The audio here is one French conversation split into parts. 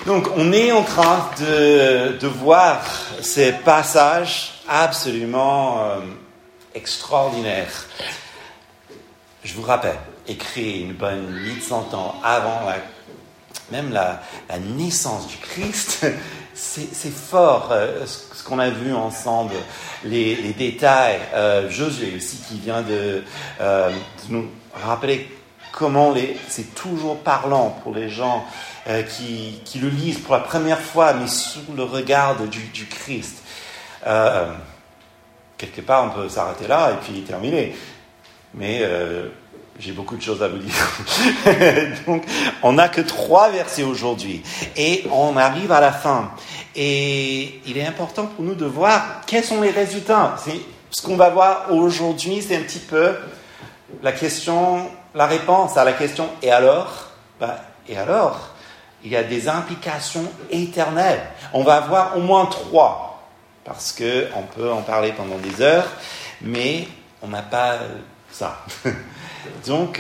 Donc, on est en train de voir ces passages absolument extraordinaires. Je vous rappelle, écrit une bonne 800 ans avant même la naissance du Christ, c'est fort ce qu'on a vu ensemble, les détails. Josué aussi qui vient de nous rappeler comment c'est toujours parlant pour les gens qui le lisent pour la première fois, mais sous le regard du Christ. Quelque part, on peut s'arrêter là et puis terminer. Mais j'ai beaucoup de choses à vous dire. Donc, on n'a que 3 versets aujourd'hui. Et on arrive à la fin. Et il est important pour nous de voir quels sont les résultats. Ce qu'on va voir aujourd'hui, c'est un petit peu la réponse à la question « Et alors ?» Et alors, il y a des implications éternelles. On va voir au moins 3. Parce qu'on peut en parler pendant des heures, mais on n'a pas ça. Donc,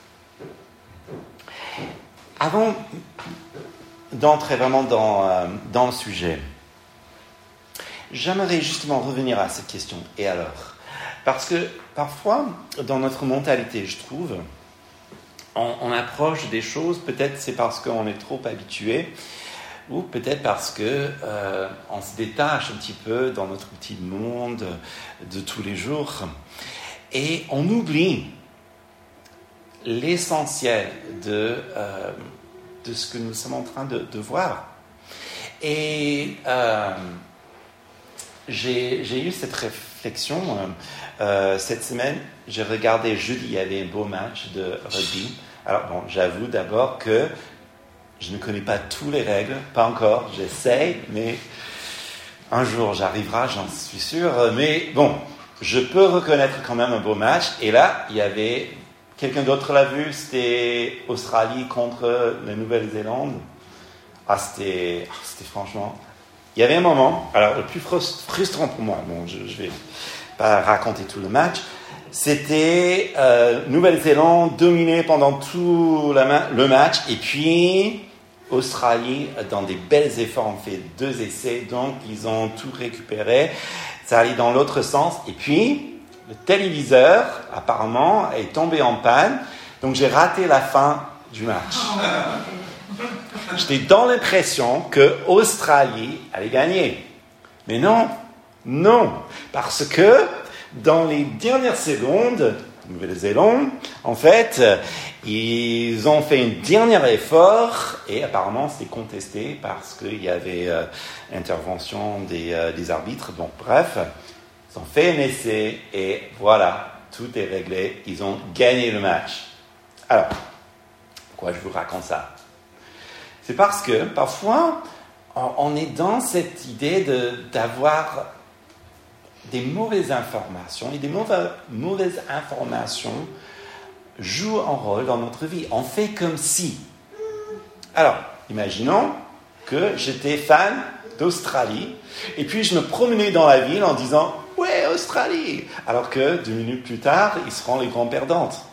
avant d'entrer vraiment dans le sujet, j'aimerais justement revenir à cette question. Et alors ? Parce que parfois, dans notre mentalité, je trouve, on approche des choses, peut-être c'est parce qu'on est trop habitué, ou peut-être parce qu'on se détache un petit peu dans notre petit monde de tous les jours. Et on oublie l'essentiel de ce que nous sommes en train de voir. Et j'ai eu cette réflexion cette semaine. J'ai regardé jeudi, il y avait un beau match de rugby. Alors bon, j'avoue d'abord que je ne connais pas toutes les règles, pas encore, j'essaye, mais un jour j'arriverai, j'en suis sûr. Mais bon, je peux reconnaître quand même un beau match. Et là, il y avait... Quelqu'un d'autre l'a vu, c'était Australie contre la Nouvelle-Zélande. C'était franchement... Il y avait un moment, alors le plus frustrant pour moi, bon, je ne vais pas raconter tout le match, c'était Nouvelle-Zélande dominée pendant tout le match, et puis Australie, dans des bels efforts, ont fait 2 essais, donc ils ont tout récupéré. Ça allait dans l'autre sens, et puis... Le téléviseur, apparemment, est tombé en panne, donc j'ai raté la fin du match. J'étais dans l'impression que Australie allait gagner. Mais non, parce que dans les dernières secondes, Nouvelle-Zélande, en fait, ils ont fait un dernier effort, et apparemment c'était contesté parce qu'il y avait intervention des arbitres. Bon, bref... Ils ont fait un essai et voilà, tout est réglé. Ils ont gagné le match. Alors, pourquoi je vous raconte ça ? C'est parce que parfois, on est dans cette idée d'avoir des mauvaises informations. Et des mauvaises informations jouent un rôle dans notre vie. On fait comme si. Alors, imaginons que j'étais fan d'Australie et puis je me promenais dans la ville en disant « Ouais, Australie !» Alors que 2 minutes plus tard, ils seront les grands perdantes.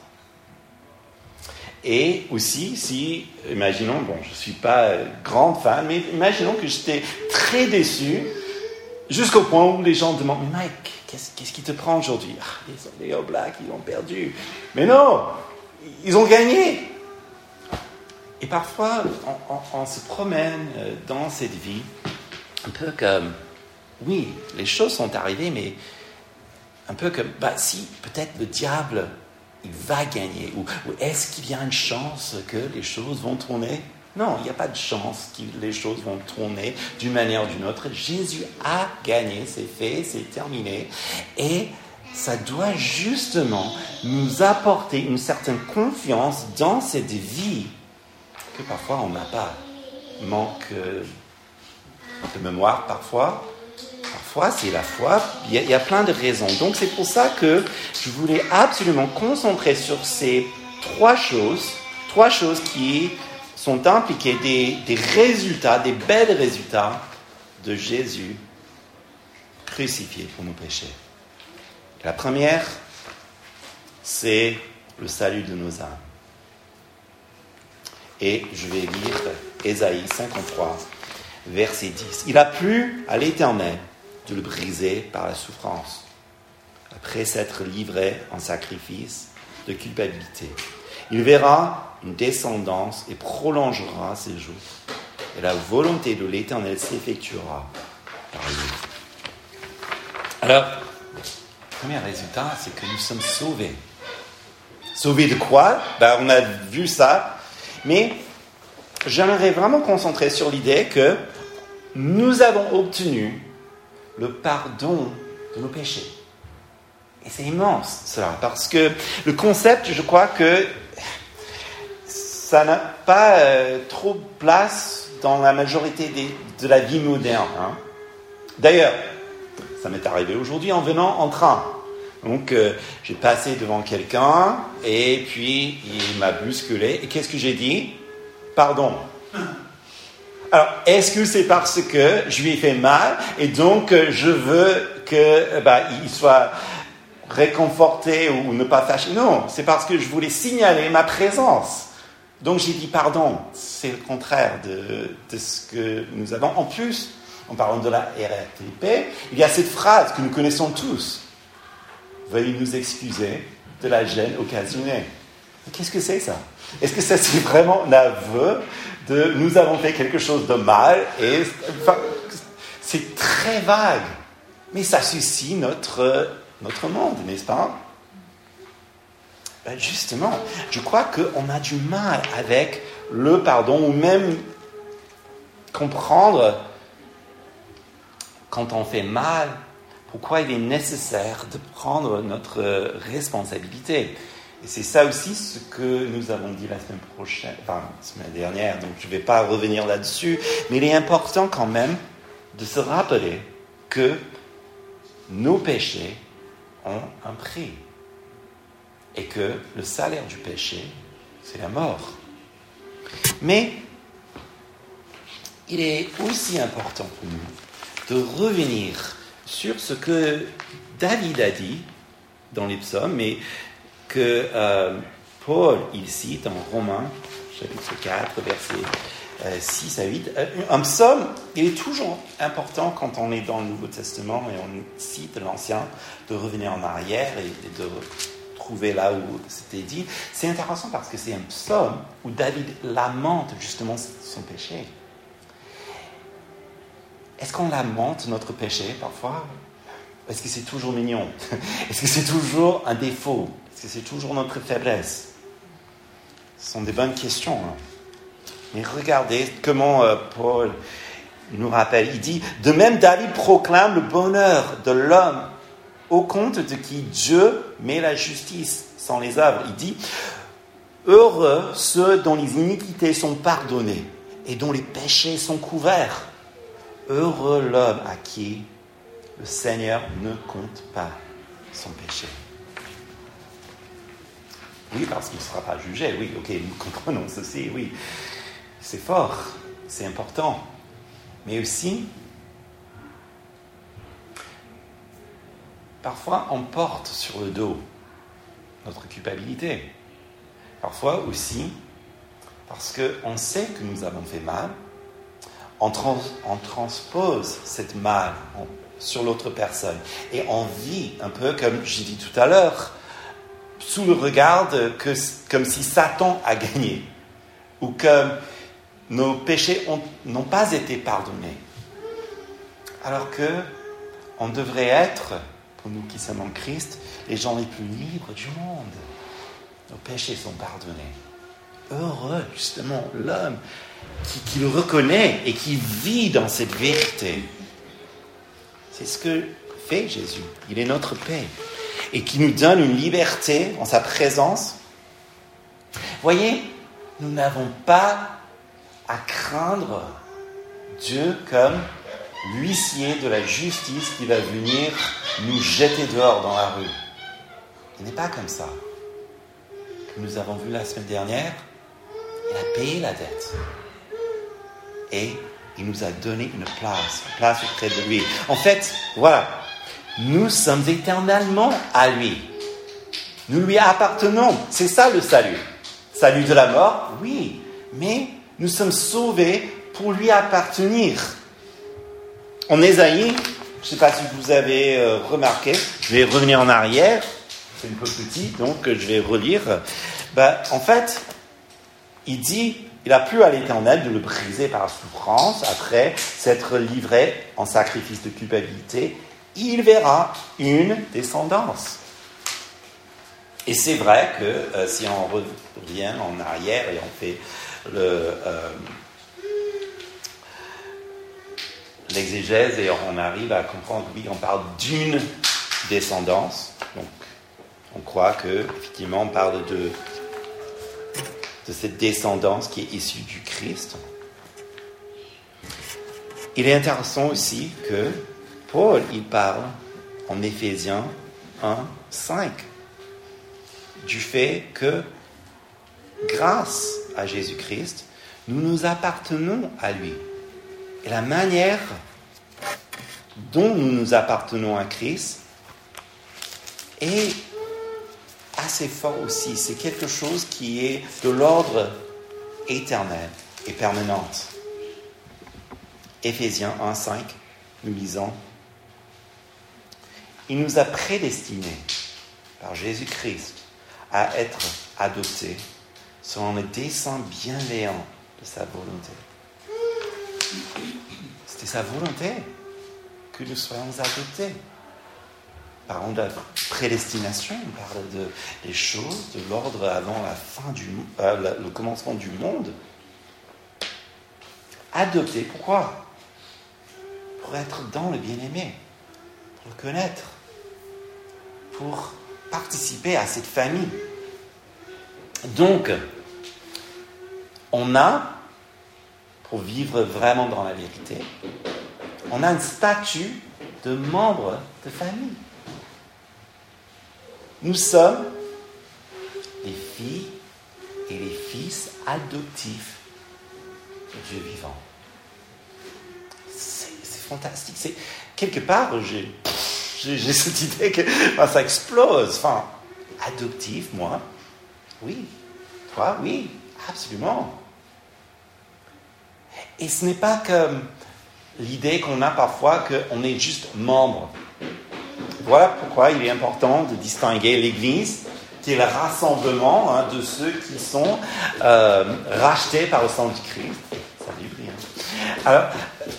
Et aussi, imaginons, bon, je ne suis pas grande fan, mais imaginons que j'étais très déçu jusqu'au point où les gens demandent « Mais Mike, qu'est-ce qui te prend aujourd'hui ?» Les All Blacks, ils ont perdu. Mais non, ils ont gagné. Et parfois, on se promène dans cette vie un peu comme, oui, les choses sont arrivées, mais un peu comme, si, peut-être le diable, il va gagner. Ou est-ce qu'il y a une chance que les choses vont tourner ? Non, il n'y a pas de chance que les choses vont tourner d'une manière ou d'une autre. Jésus a gagné, c'est fait, c'est terminé. Et ça doit justement nous apporter une certaine confiance dans cette vie que parfois on n'a pas. Manque de mémoire parfois c'est la foi, il y a plein de raisons. Donc c'est pour ça que je voulais absolument concentrer sur ces 3 choses qui sont impliquées, des résultats, des belles résultats de Jésus crucifié pour nos péchés. La première, c'est le salut de nos âmes. Et je vais lire Ésaïe 53, verset 10. « Il a plu à l'Éternel de le briser par la souffrance, après s'être livré en sacrifice de culpabilité. Il verra une descendance et prolongera ses jours. Et la volonté de l'Éternel s'effectuera par lui. » Alors, le premier résultat, c'est que nous sommes sauvés. Sauvés de quoi ? On a vu ça. Mais j'aimerais vraiment concentrer sur l'idée que nous avons obtenu le pardon de nos péchés. Et c'est immense, cela. Parce que le concept, je crois que ça n'a pas trop de place dans la majorité de la vie moderne. D'ailleurs, ça m'est arrivé aujourd'hui en venant en train. Donc, j'ai passé devant quelqu'un et puis il m'a bousculé. Et qu'est-ce que j'ai dit ? Pardon. Alors, est-ce que c'est parce que je lui ai fait mal et donc je veux qu'il soit réconforté ou ne pas fâché ? Non, c'est parce que je voulais signaler ma présence. Donc, j'ai dit pardon. C'est le contraire de ce que nous avons. En plus, en parlant de la RRTP, il y a cette phrase que nous connaissons tous. Veuillez nous excuser de la gêne occasionnée. Qu'est-ce que c'est ça ? Est-ce que ça c'est vraiment un aveu de nous avons fait quelque chose de mal et c'est très vague, mais ça suscite notre monde, n'est-ce pas ? Justement, je crois qu'on a du mal avec le pardon ou même comprendre quand on fait mal. Pourquoi il est nécessaire de prendre notre responsabilité. Et c'est ça aussi ce que nous avons dit la semaine dernière, donc je ne vais pas revenir là-dessus, mais il est important quand même de se rappeler que nos péchés ont un prix. Et que le salaire du péché, c'est la mort. Mais il est aussi important pour nous de revenir sur ce que David a dit dans les psaumes, mais que Paul, il cite en Romains, chapitre 4, versets 6 à 8. Un psaume, il est toujours important quand on est dans le Nouveau Testament et on cite l'Ancien, de revenir en arrière et de trouver là où c'était dit. C'est intéressant parce que c'est un psaume où David lamente justement son péché. Est-ce qu'on lamente notre péché parfois ? Est-ce que c'est toujours mignon ? Est-ce que c'est toujours un défaut ? Est-ce que c'est toujours notre faiblesse ? Ce sont des bonnes questions. Mais regardez comment Paul nous rappelle. Il dit, de même David proclame le bonheur de l'homme au compte de qui Dieu met la justice sans les œuvres. Il dit, heureux ceux dont les iniquités sont pardonnées et dont les péchés sont couverts. Heureux l'homme à qui le Seigneur ne compte pas son péché. Oui, parce qu'il ne sera pas jugé. Oui, ok, nous comprenons ceci, oui. C'est fort, c'est important. Mais aussi, parfois on porte sur le dos notre culpabilité. Parfois aussi, parce qu'on sait que nous avons fait mal, on transpose cette mal sur l'autre personne. Et on vit un peu, comme j'ai dit tout à l'heure, sous le regard comme si Satan a gagné. Ou comme nos péchés n'ont pas été pardonnés. Alors que on devrait être, pour nous qui sommes en Christ, les gens les plus libres du monde. Nos péchés sont pardonnés. Heureux, justement, l'homme qui le reconnaît et qui vit dans cette vérité. C'est ce que fait Jésus. Il est notre paix et qui nous donne une liberté en sa présence. Voyez, nous n'avons pas à craindre Dieu comme l'huissier de la justice qui va venir nous jeter dehors dans la rue. Il n'est pas comme ça. Comme nous avons vu la semaine dernière, il a payé la dette. Et il nous a donné une place auprès de lui. En fait, voilà, nous sommes éternellement à lui. Nous lui appartenons. C'est ça le salut. Salut de la mort, oui, mais nous sommes sauvés pour lui appartenir. En Ésaïe, je ne sais pas si vous avez remarqué, je vais revenir en arrière, c'est un peu petit, donc je vais relire. En fait, il dit, il a plu à l'Éternel de le briser par la souffrance, après s'être livré en sacrifice de culpabilité, il verra une descendance. Et c'est vrai que si on revient en arrière et on fait l'exégèse et on arrive à comprendre, oui, on parle d'une descendance. Donc, on croit qu'effectivement, on parle de cette descendance qui est issue du Christ. Il est intéressant aussi que Paul, il parle en Éphésiens 1, 5, du fait que grâce à Jésus-Christ, nous nous appartenons à lui. Et la manière dont nous nous appartenons à Christ est assez fort aussi. C'est quelque chose qui est de l'ordre éternel et permanent. Éphésiens 1, 5, nous lisons: il nous a prédestinés par Jésus-Christ à être adoptés selon le dessein bienveillant de sa volonté. C'était sa volonté que nous soyons adoptés. Parlons de la prédestination, on parle des choses de l'ordre avant la fin le commencement du monde. Adoptés, pourquoi? Pour être dans le bien-aimé, pour le connaître, pour participer à cette famille. Donc, on a, pour vivre vraiment dans la vérité, on a un statut de membre de famille. Nous sommes les filles et les fils adoptifs de Dieu vivant. C'est fantastique. C'est, quelque part, j'ai cette idée que ça explose. Adoptif, moi, oui. Toi, oui, absolument. Et ce n'est pas comme l'idée qu'on a parfois qu'on est juste membre. Voilà pourquoi il est important de distinguer l'Église, qui est le rassemblement de ceux qui sont rachetés par le sang du Christ. Salut, Brian. Alors,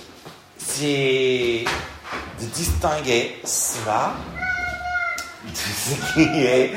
c'est de distinguer cela de ce qui est...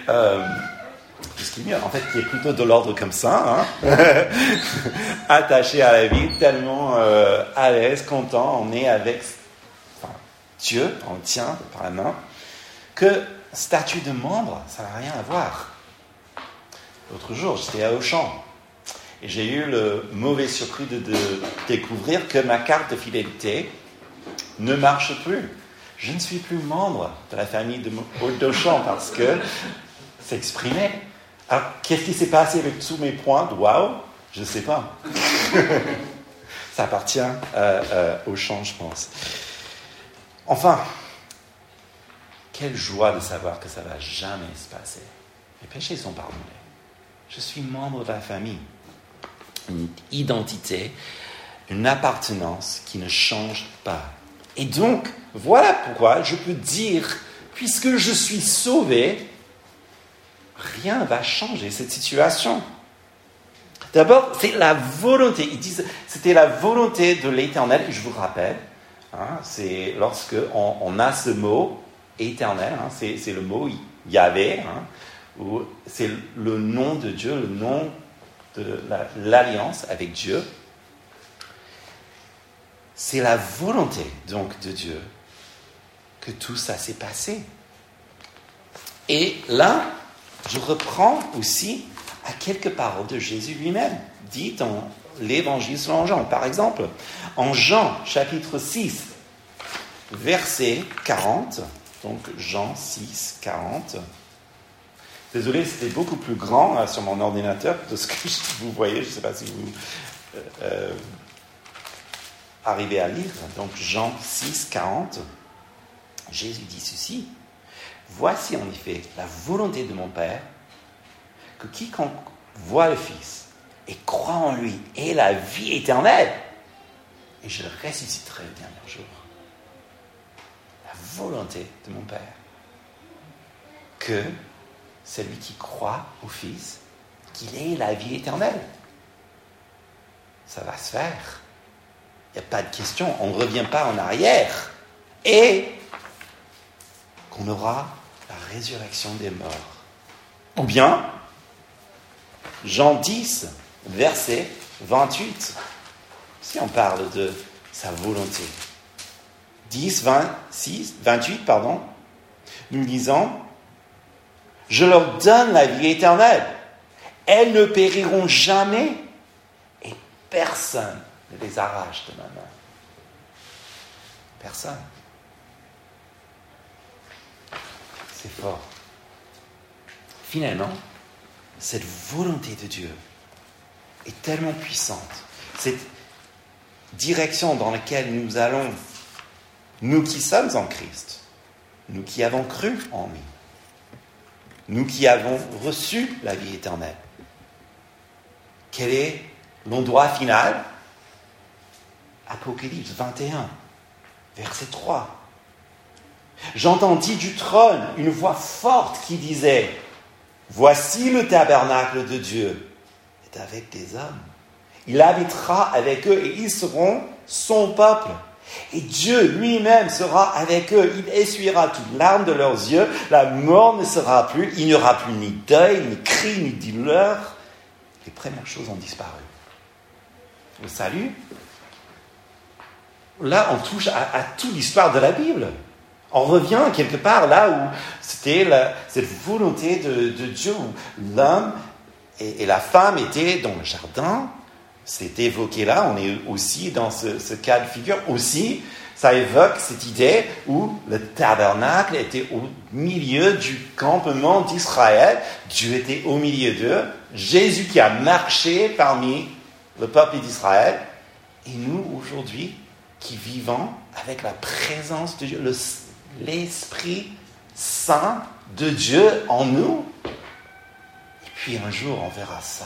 en fait, qui est plutôt de l'ordre comme ça, attaché à la vie, tellement à l'aise, content, on est avec Dieu, on le tient par la main, que statut de membre, ça n'a rien à voir. L'autre jour, j'étais à Auchan, et j'ai eu le mauvais surpris de découvrir que ma carte de fidélité ne marche plus. Je ne suis plus membre de la famille d'Auchan parce que c'est exprimé. Alors, qu'est-ce qui s'est passé avec tous mes points? Waouh, je ne sais pas. Ça appartient au champ, je pense. Enfin, quelle joie de savoir que ça ne va jamais se passer. Les péchés sont pardonnés. Je suis membre de la famille. Une identité, une appartenance qui ne change pas. Et donc, voilà pourquoi je peux dire, puisque je suis sauvé, rien ne va changer cette situation. D'abord, c'est la volonté. Ils disent, c'était la volonté de l'Éternel. Je vous rappelle, c'est lorsque on a ce mot éternel, c'est le mot Yahvé, ou c'est le nom de Dieu, le nom de l'alliance avec Dieu. C'est la volonté donc de Dieu que tout ça s'est passé. Et là, je reprends aussi à quelques paroles de Jésus lui-même, dites dans l'Évangile selon Jean. Par exemple, en Jean, chapitre 6, verset 40, donc Jean 6, 40. Désolé, c'était beaucoup plus grand sur mon ordinateur de ce que vous voyez. Je ne sais pas si vous arrivez à lire. Donc Jean 6, 40, Jésus dit ceci: voici en effet la volonté de mon Père, que quiconque voit le Fils et croit en lui ait la vie éternelle, et je le ressusciterai le dernier jour. La volonté de mon Père, que celui qui croit au Fils, qu'il ait la vie éternelle. Ça va se faire. Il n'y a pas de question, on ne revient pas en arrière. Et qu'on aura la résurrection des morts. Ou bien, Jean 10, verset 28, si on parle de sa volonté. 28, nous lisons « Je leur donne la vie éternelle. Elles ne périront jamais et personne ne les arrache de ma main. » Personne. C'est fort. Finalement, cette volonté de Dieu est tellement puissante. Cette direction dans laquelle nous allons, nous qui sommes en Christ, nous qui avons cru en lui, nous qui avons reçu la vie éternelle. Quel est l'endroit final? Apocalypse 21, verset 3. J'entendis du trône une voix forte qui disait « Voici le tabernacle de Dieu est avec des hommes. Il habitera avec eux et ils seront son peuple. Et Dieu lui-même sera avec eux. Il essuiera toute larme de leurs yeux. La mort ne sera plus. Il n'y aura plus ni deuil, ni cri, ni douleur. Les premières choses ont disparu. » Le salut, là on touche à toute l'histoire de la Bible. On revient quelque part là où c'était cette volonté de Dieu, où l'homme et la femme étaient dans le jardin. C'est évoqué là, on est aussi dans ce cas de figure. Aussi, ça évoque cette idée où le tabernacle était au milieu du campement d'Israël. Dieu était au milieu d'eux. Jésus qui a marché parmi le peuple d'Israël. Et nous, aujourd'hui, qui vivons avec la présence de Dieu, l'Esprit Saint de Dieu en nous. Et puis un jour, on verra ça.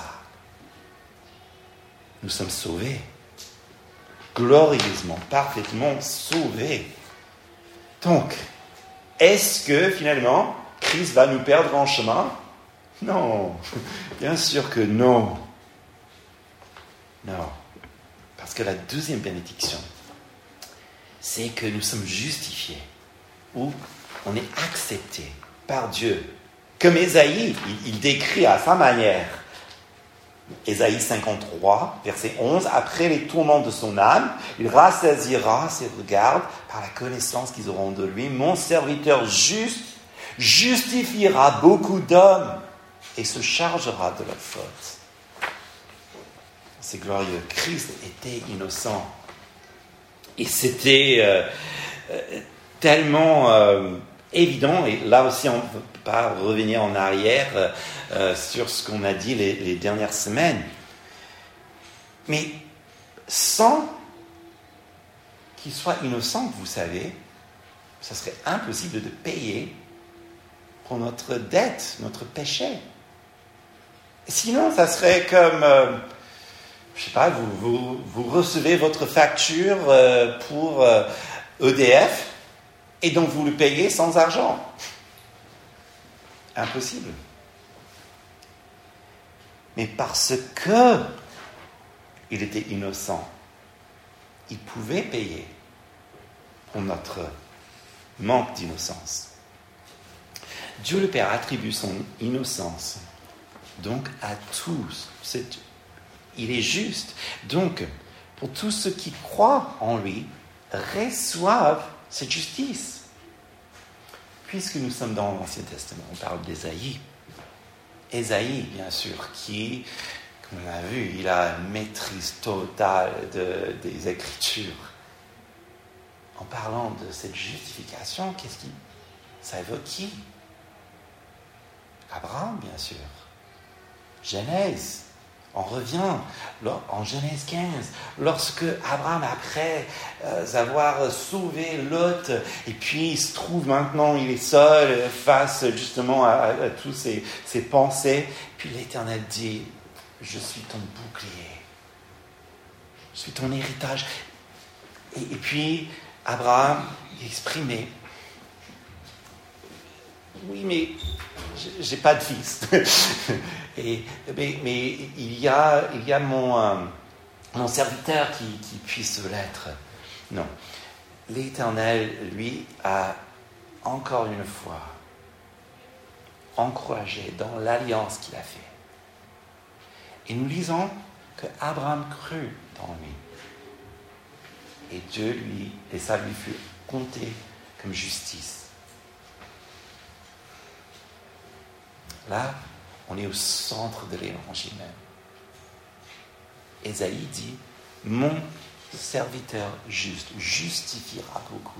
Nous sommes sauvés, glorieusement, parfaitement sauvés. Donc, est-ce que finalement, Christ va nous perdre en chemin? Non, bien sûr que non. Non, parce que la deuxième bénédiction, c'est que nous sommes justifiés, ou on est accepté par Dieu. Comme Ésaïe, il décrit à sa manière. Ésaïe 53, verset 11, « Après les tourments de son âme, il rassasiera ses regards par la connaissance qu'ils auront de lui. Mon serviteur juste justifiera beaucoup d'hommes et se chargera de leurs fautes. » C'est glorieux. Christ était innocent. Et c'était tellement évident, et là aussi on ne peut pas revenir en arrière sur ce qu'on a dit les dernières semaines. Mais sans qu'il soit innocent, vous savez, ça serait impossible de payer pour notre dette, notre péché. Sinon, ça serait comme, je ne sais pas, vous recevez votre facture pour EDF, et donc vous le payez sans argent. Impossible. Mais parce que il était innocent, il pouvait payer pour notre manque d'innocence. Dieu le Père attribue son innocence donc à tous. Il est juste. Donc, pour tous ceux qui croient en lui, reçoivent cette justice. Puisque nous sommes dans l'Ancien Testament, on parle d'Ésaïe. Ésaïe, bien sûr, qui, comme on a vu, il a une maîtrise totale des Écritures. En parlant de cette justification, ça évoque qui? Abraham, bien sûr. Genèse. On revient en Genèse 15, lorsque Abraham, après avoir sauvé Lot, et puis il se trouve maintenant, il est seul face justement à toutes ses pensées, puis l'Éternel dit, je suis ton bouclier. Je suis ton héritage. Et puis, Abraham exprimait, oui, mais j'ai pas de fils. mais il y a mon serviteur qui puisse l'être. Non. L'Éternel, lui, a encore une fois encouragé dans l'alliance qu'il a faite. Et nous lisons que Abraham crut dans lui. Et Dieu et ça lui fut compté comme justice. Là, on est au centre de l'évangile même. Ésaïe dit, mon serviteur juste justifiera beaucoup.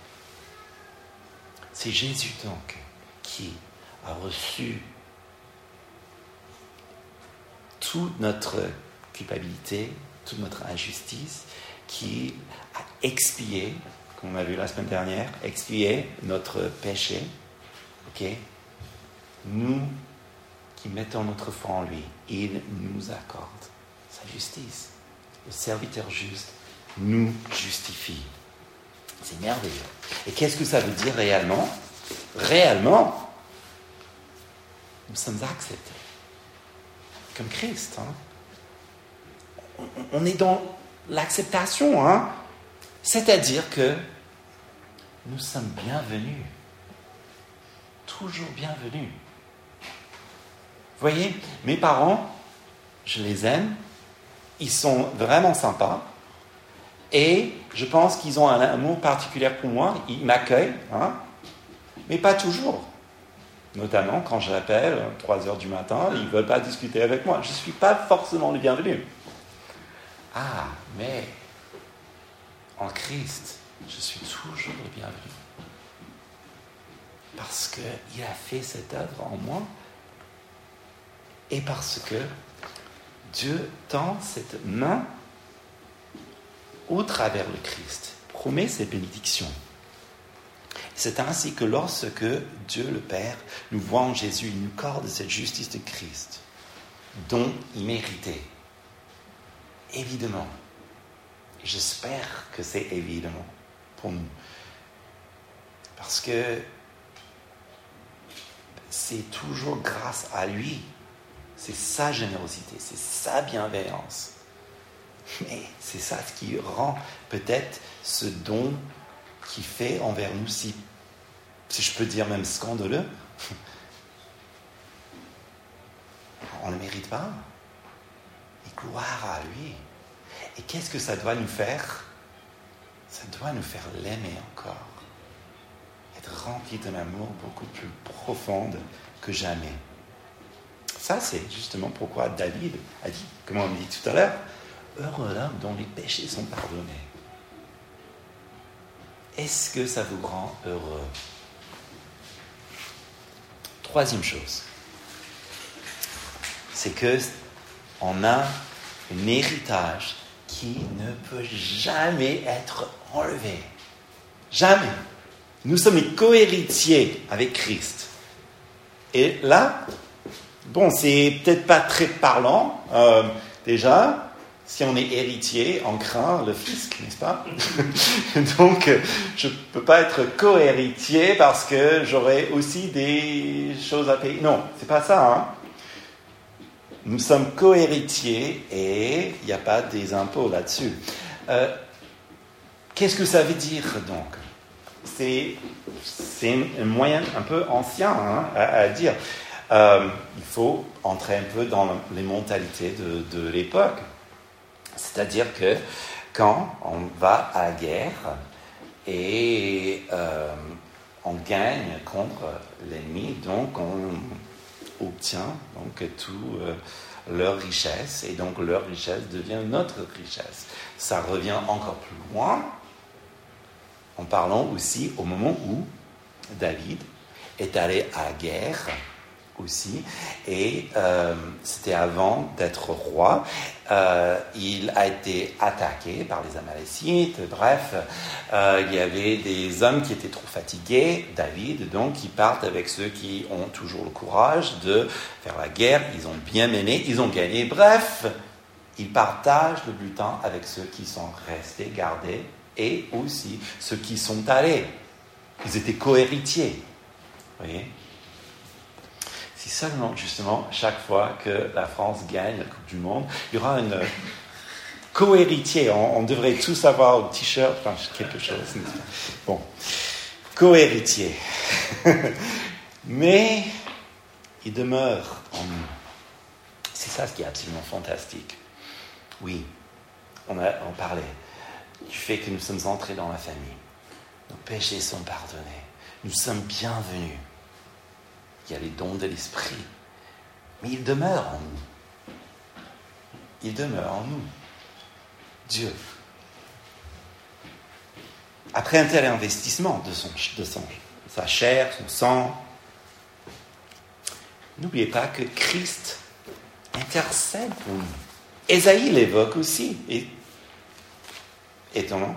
C'est Jésus donc qui a reçu toute notre culpabilité, toute notre injustice, qui a expié, comme on a vu la semaine dernière, expié notre péché. Ok? Nous qui mettons notre foi en lui, il nous accorde sa justice. Le serviteur juste nous justifie. C'est merveilleux. Et qu'est-ce que ça veut dire réellement? Réellement, nous sommes acceptés. Comme Christ. On est dans l'acceptation. C'est-à-dire que nous sommes bienvenus. Toujours bienvenus. Vous voyez, mes parents, je les aime. Ils sont vraiment sympas. Et je pense qu'ils ont un amour particulier pour moi. Ils m'accueillent. Mais pas toujours. Notamment quand je l'appelle à 3h du matin, ils ne veulent pas discuter avec moi. Je ne suis pas forcément le bienvenu. Ah, mais en Christ, je suis toujours le bienvenu. Parce qu'il a fait cette œuvre en moi et parce que Dieu tend cette main au travers le Christ, promet ses bénédictions. C'est ainsi que lorsque Dieu le Père nous voit en Jésus, il nous accorde cette justice de Christ, dont il méritait. Évidemment, j'espère que c'est évidemment pour nous. Parce que c'est toujours grâce à lui. C'est sa générosité, c'est sa bienveillance. Mais c'est ça qui rend peut-être ce don qu'il fait envers nous si je peux dire même scandaleux. On ne le mérite pas. Et gloire à lui. Et qu'est-ce que ça doit nous faire? Ça doit nous faire l'aimer encore. Être rempli d'un amour beaucoup plus profond que jamais. Ça, c'est justement pourquoi David a dit, comme on dit tout à l'heure, heureux l'homme dont les péchés sont pardonnés. Est-ce que ça vous rend heureux? Troisième chose, c'est qu'on a un héritage qui ne peut jamais être enlevé. Jamais. Nous sommes les co-héritiers avec Christ. Et là, bon, c'est peut-être pas très parlant, déjà. Si on est héritier, on craint le fisc, n'est-ce pas? Donc, je ne peux pas être co-héritier parce que j'aurai aussi des choses à payer. Non, c'est pas ça. Nous sommes co-héritiers et il n'y a pas des impôts là-dessus. Qu'est-ce que ça veut dire donc? C'est un moyen un peu ancien à dire. Il faut entrer un peu dans les mentalités de l'époque. C'est-à-dire que quand on va à la guerre et on gagne contre l'ennemi, donc on obtient donc tout leur richesse et donc leur richesse devient notre richesse. Ça revient encore plus loin en parlant aussi au moment où David est allé à la guerre aussi. Et c'était avant d'être roi. Il a été attaqué par les Amalécites. Bref, il y avait des hommes qui étaient trop fatigués. David, donc, qui partent avec ceux qui ont toujours le courage de faire la guerre. Ils ont bien mené, ils ont gagné. Bref, il partage le butin avec ceux qui sont restés gardés et aussi ceux qui sont allés. Ils étaient co-héritiers. Vous voyez ? Si seulement, justement, chaque fois que la France gagne la Coupe du Monde, il y aura une co-héritier. On devrait tous avoir un t-shirt, enfin, quelque chose. Bon, co-héritier. Mais il demeure en nous. C'est ça ce qui est absolument fantastique. Oui, on parlait du fait que nous sommes entrés dans la famille. Nos péchés sont pardonnés. Nous sommes bienvenus. Il y a les dons de l'esprit. Mais il demeure en nous. Il demeure en nous. Dieu. Après un tel investissement de sa chair, son sang, n'oubliez pas que Christ intercède pour nous. Ésaïe l'évoque aussi. Étonnant.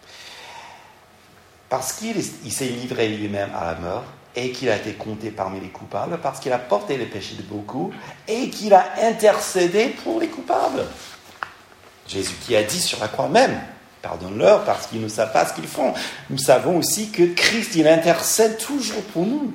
Parce qu'il s'est livré lui-même à la mort et qu'il a été compté parmi les coupables, parce qu'il a porté les péchés de beaucoup et qu'il a intercédé pour les coupables. Jésus qui a dit sur la croix même, pardonne-leur parce qu'ils ne savent pas ce qu'ils font. Nous savons aussi que Christ, il intercède toujours pour nous.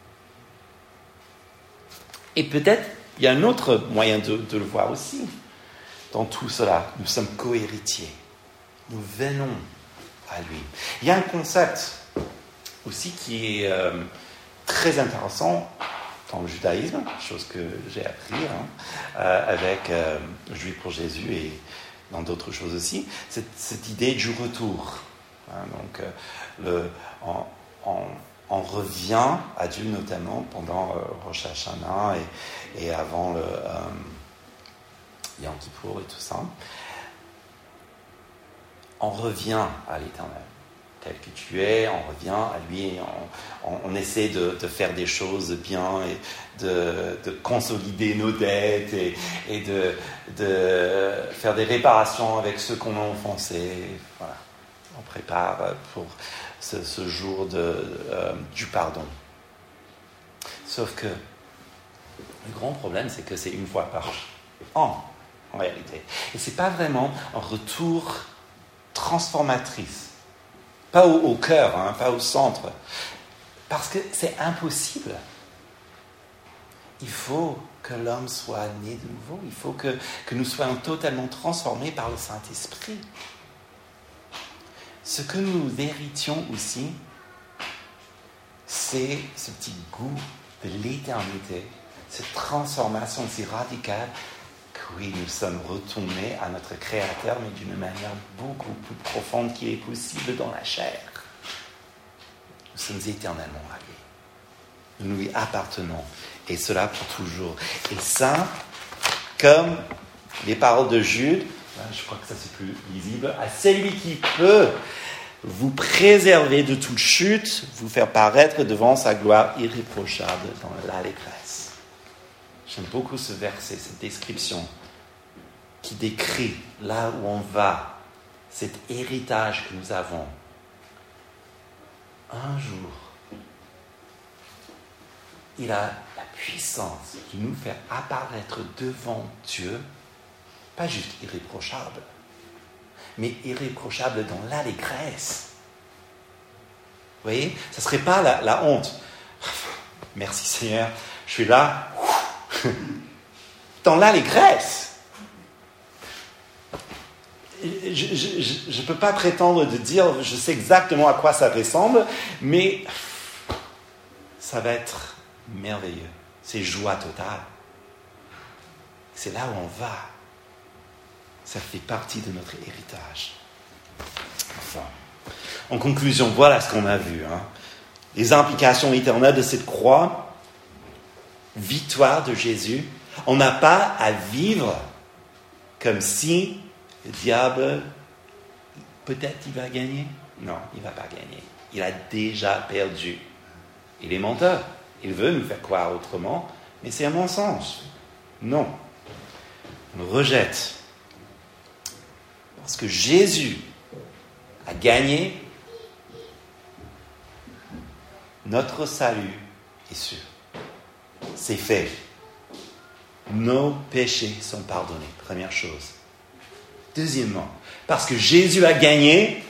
Et peut-être, il y a un autre moyen de le voir aussi. Dans tout cela, nous sommes co-héritiers. Nous venons à lui. Il y a un concept aussi qui est très intéressant dans le judaïsme, chose que j'ai appris avec Juif pour Jésus et dans d'autres choses aussi, cette idée du retour. On revient à Dieu notamment pendant Rosh Hashanah et avant le Yom Kippour et tout ça. On revient à l'Éternel. Tel que tu es, on revient à lui, on essaie de faire des choses bien et de consolider nos dettes et de faire des réparations avec ceux qu'on a offensés. Voilà. On prépare pour ce jour du pardon. Sauf que le grand problème, c'est que c'est une fois par an, en réalité. Et ce n'est pas vraiment un retour transformatrice. Pas au cœur, pas au centre. Parce que c'est impossible. Il faut que l'homme soit né de nouveau. Il faut que nous soyons totalement transformés par le Saint-Esprit. Ce que nous héritions aussi, c'est ce petit goût de l'éternité, cette transformation si radicale que oui, nous sommes retournés à notre Créateur, mais d'une manière beaucoup plus profonde qu'il est possible dans la chair. Nous sommes éternellement alliés. Nous lui appartenons, et cela pour toujours. Et ça, comme les paroles de Jude, je crois que ça c'est plus lisible, à celui qui peut vous préserver de toute chute, vous faire paraître devant sa gloire irréprochable dans l'allégresse. J'aime beaucoup ce verset, cette description qui décrit là où on va, cet héritage que nous avons. Un jour, il a la puissance de nous faire apparaître devant Dieu, pas juste irréprochable, mais irréprochable dans l'allégresse. Vous voyez, ça ne serait pas la honte. Merci Seigneur, je suis là. Dans l'allégresse. Je ne peux pas prétendre de dire, je sais exactement à quoi ça ressemble, mais ça va être merveilleux. C'est joie totale. C'est là où on va. Ça fait partie de notre héritage. Enfin, en conclusion, voilà ce qu'on a vu. Les implications éternelles de cette croix, victoire de Jésus. On n'a pas à vivre comme si le diable, peut-être il va gagner. Non, il ne va pas gagner. Il a déjà perdu. Il est menteur. Il veut nous faire croire autrement, Mais c'est un mensonge. Non. On le rejette. Parce que Jésus a gagné, notre salut est sûr. C'est fait. Nos péchés sont pardonnés. Première chose. Deuxièmement, parce que Jésus a gagné,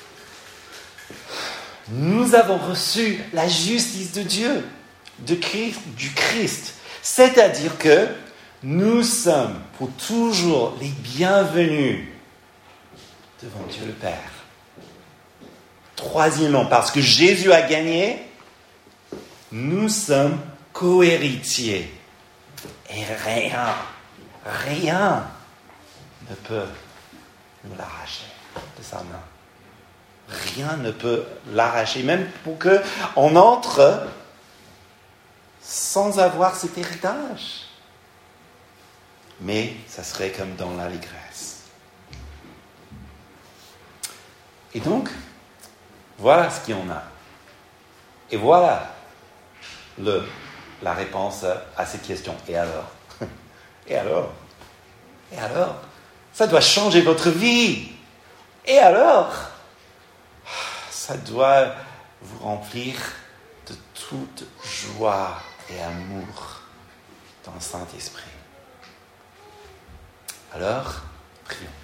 nous avons reçu la justice de Dieu, du Christ. C'est-à-dire que nous sommes pour toujours les bienvenus devant Dieu le Père. Troisièmement, parce que Jésus a gagné, nous sommes co-héritiers. Et rien ne peut nous l'arracher de sa main. Rien ne peut l'arracher, même pour qu'on entre sans avoir cet héritage. Mais ça serait comme dans l'allégresse. Et donc, voilà ce qu'il y en a. Et voilà la réponse à cette question. Et alors? Et alors? Et alors? Ça doit changer votre vie. Et alors? Ça doit vous remplir de toute joie et amour dans le Saint-Esprit. Alors, prions.